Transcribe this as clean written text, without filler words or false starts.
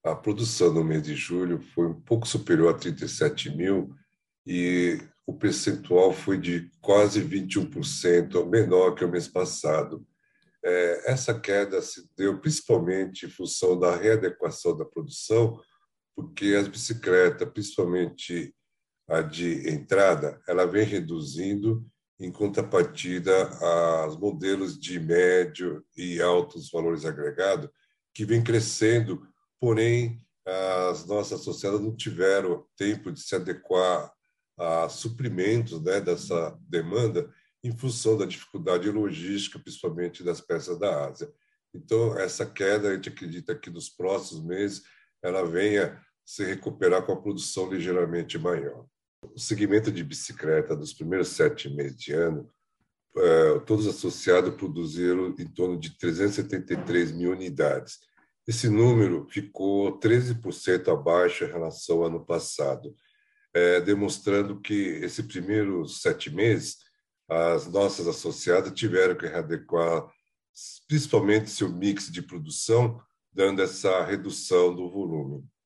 A produção no mês de julho foi um pouco superior a 37 mil e o percentual foi de quase 21%, menor que o mês passado. Essa queda se deu principalmente em função da readequação da produção, porque as bicicletas, principalmente a de entrada, ela vem reduzindo em contrapartida aos modelos de médio e altos valores agregados, que vem crescendo, porém, as nossas associadas não tiveram tempo de se adequar a suprimentos, né, dessa demanda em função da dificuldade logística, principalmente das peças da Ásia. Então, essa queda, a gente acredita que nos próximos meses ela venha se recuperar com a produção ligeiramente maior. O segmento de bicicleta dos primeiros 7 meses de ano, todos associados produziram em torno de 373 mil unidades. Esse número ficou 13% abaixo em relação ao ano passado, demonstrando que esses primeiros 7 meses as nossas associadas tiveram que readequar principalmente seu mix de produção, dando essa redução do volume.